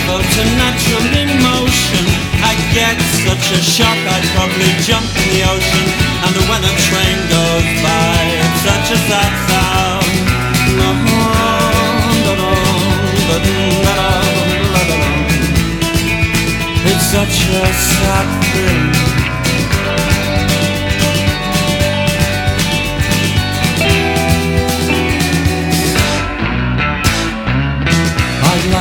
to natural emotion. I get such a shock I'd probably jump